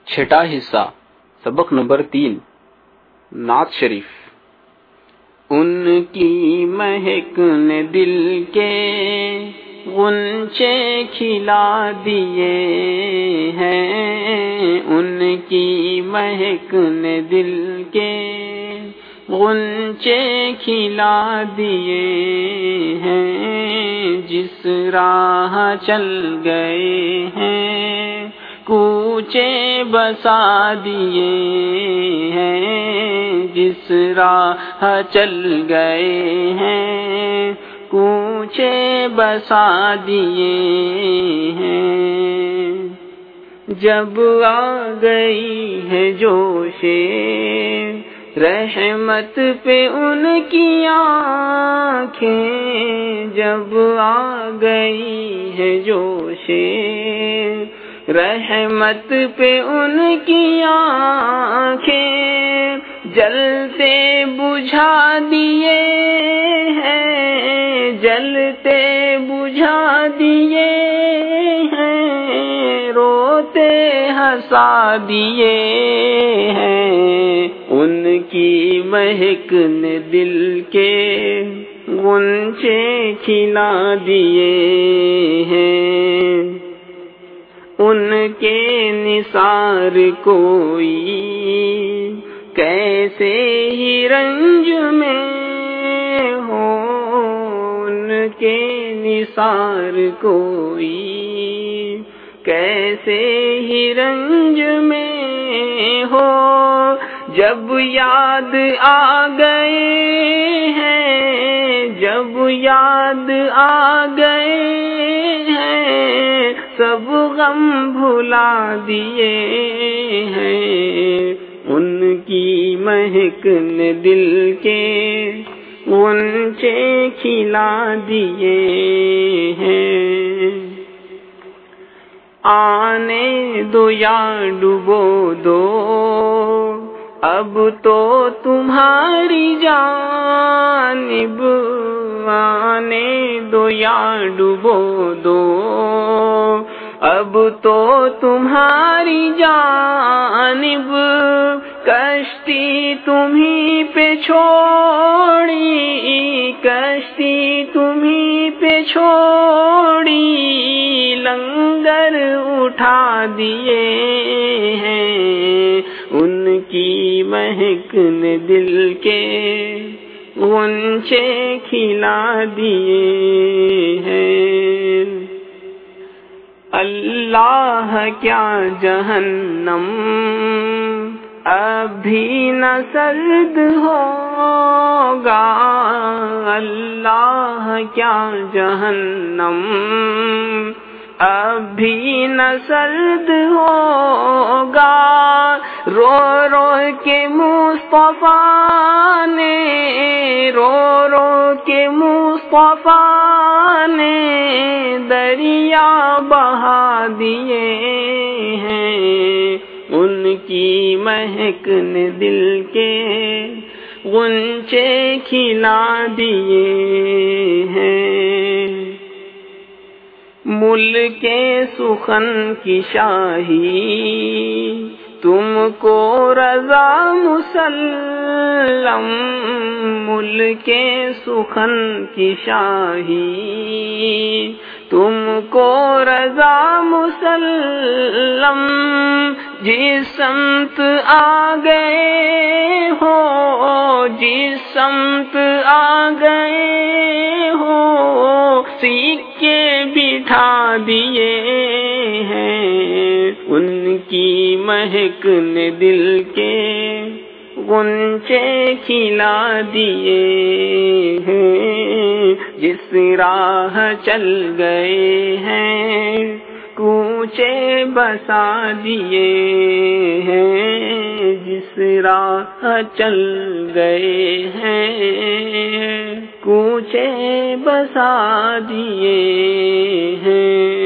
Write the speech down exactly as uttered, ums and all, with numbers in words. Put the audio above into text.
چھٹا حصہ سبق نمبر تین نعت شریف۔ ان کی مہک نے دل کے غنچے کھلا دیے ہیں، ان کی مہک نے دل کے غنچے کھلا دیے ہیں، جس راہ چل گئے ہیں کوچے بسا دیے ہیں، جس راہ چل گئے ہیں کوچے بسا دیے ہیں۔ جب آ گئی ہے جوش رحمت پہ ان کی آنکھیں، جب آ گئی ہے جوش رحمت پہ ان کی آنکھیں، جلتے بجھا دیے ہیں، جلتے بجھا دیے ہیں، روتے ہنسا دیے ہیں، ان کی مہک نے دل کے غنچے کھلا دیے ہیں، ان کے نثار کوئی کیسے ہی رنج میں ہو، ان کے نثار کوئی کیسے ہی رنج میں ہو، جب یاد آ گئے ہیں، جب یاد آ گئے ہیں، سب غم بھلا دیے ہیں، ان کی مہک نے دل کے غنچے کھلا دیے ہیں۔ آنے دو یا ڈبو دو اب تو تمہاری جانب، آنے دو یا ڈبو دو اب تو تمہاری جانب، کشتی تمہیں پہ چھوڑی، کشتی تمہیں پہ چھوڑی، لنگر اٹھا دیے ہیں، ان کی مہک نے دل کے غنچے کھلا دیے ہیں۔ اللہ کیا جہنم اب بھی نہ سرد ہوگا، اللہ کیا جہنم اب بھی نہ سرد ہوگا، رو رو کے مصطفیٰ نے، رو رو کے مصطفیٰ نے دریا بہا دیے ہیں، ان کی مہک نے دل کے غنچے کھلا دیے ہیں۔ ملک سخن کی شاہی تم کو رضا مسلم، ملک سخن کی شاہی تم کو رضا مسلم، جس سمت آ گئے ہو، جس سمت آ گئے ہو، سکے بٹھا دیے ہیں، ان کی مہک نے دل کے غنچے کھلا دیے ہیں، جس راہ چل گئے ہیں کوچے بسا دیے ہیں، جس راہ چل گئے ہیں کوچے بسا دیے ہیں۔